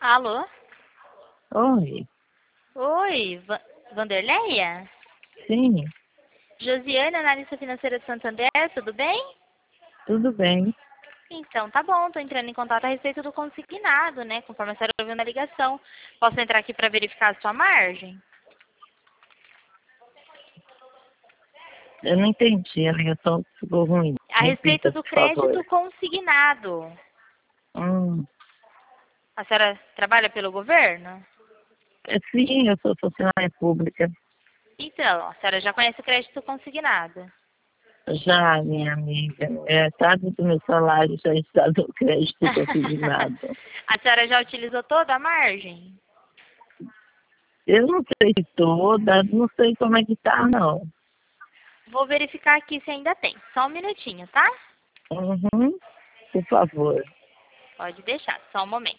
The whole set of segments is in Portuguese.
Alô? Oi, Oi, Vanderleia? sim, Josiane, analista financeira de Santander, tudo bem? tudo bem. Então, tá bom, tô entrando em contato a respeito do consignado, né? Conforme a senhora ouviu na ligação. Posso entrar aqui para verificar a sua margem? Eu não entendi, a ligação ficou ruim. A respeito Repita, do por favor. crédito consignado. Hum, A senhora trabalha pelo governo? sim, eu sou funcionária pública. Então, a senhora já conhece o crédito consignado. Já, minha amiga, metade do meu salário já está no crédito consignado. A senhora já utilizou toda a margem? Eu não sei se toda, não sei como é que tá, não. Vou verificar aqui se ainda tem. Só um minutinho, tá? Uhum, por favor. Pode deixar, só um momento.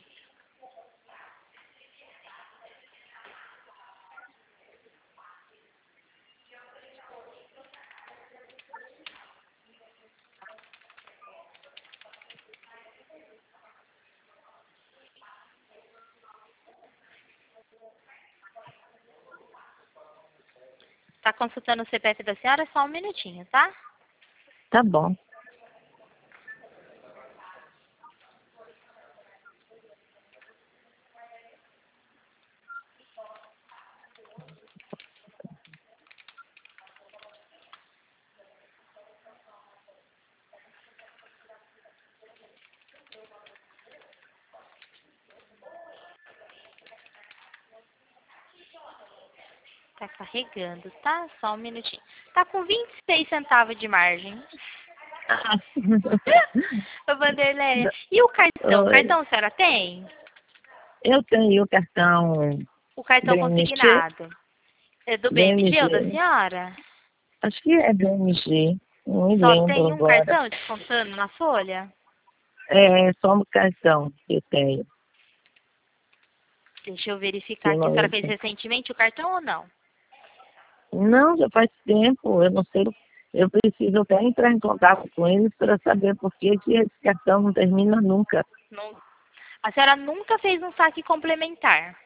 Tá consultando o CPF da senhora? Só um minutinho, tá? Tá bom. Tá carregando, tá? Só um minutinho. Tá com 26 centavos de margem. Ah, Ô, Vanderleia. E o cartão? O Oi. cartão a senhora tem? Eu tenho o cartão O cartão BMG, consignado. É do BMG ou da BMG. senhora? Acho que é BMG, não me Só lembro tem um agora. cartão descontando na folha? É só no cartão que eu tenho. Deixa eu verificar Que aqui. A não, senhora fez recentemente o cartão ou não? não, já faz tempo, eu não sei. Eu preciso até entrar em contato com eles para saber por que que esse cartão não termina nunca. Não. A senhora nunca fez um saque complementar?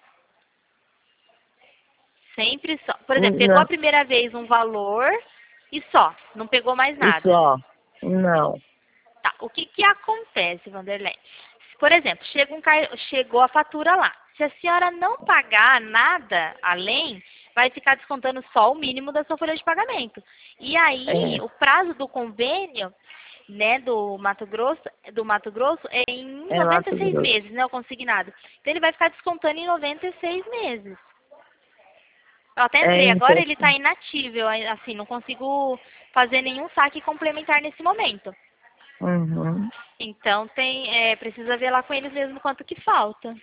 Sempre só. Por exemplo, pegou a Não, primeira vez um valor e só. Não pegou mais isso nada. ó, não. Tá. O que que acontece, Vanderlei? Por exemplo, chegou a fatura lá. Se a senhora não pagar nada além, vai ficar descontando só o mínimo da sua folha de pagamento. E aí, É, o prazo do convênio, né, do Mato Grosso é em é Mato 96 Grosso. meses, né, o consignado. Então ele vai ficar descontando em 96 meses. Eu até É entrei agora, ele está interessante. inatível, assim, não consigo fazer nenhum saque complementar nesse momento. Uhum. Então precisa ver lá com eles mesmo quanto que falta.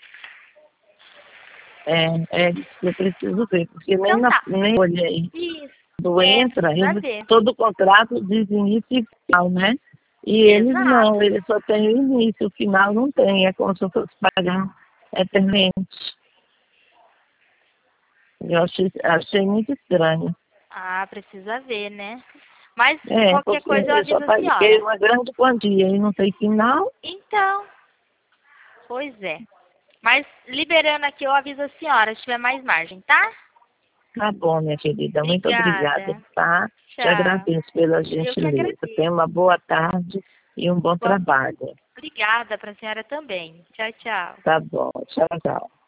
É isso que eu preciso ver, porque Então tá. nem olhei. Isso. Quando entra, Precisa ver. todo o contrato diz início e final, né? E eles não, Exato. eles só têm o início, o final não tem, é como se eu fosse pagar eternamente. Eu achei muito estranho. Ah, precisa ver, né? Mas qualquer Porque coisa eu eu já aviso a paguei senhora. uma grande quantia e não tem final. Então, pois é. Mas liberando aqui eu aviso a senhora se tiver mais margem, tá? Tá bom, minha querida, muito obrigada, Obrigada. tá? Te Tchau. agradeço pela Eu que gentileza. Tenha agradeço. uma boa tarde e um bom trabalho. Obrigada para a senhora também. Tchau, tchau. Tá bom, tchau, tchau.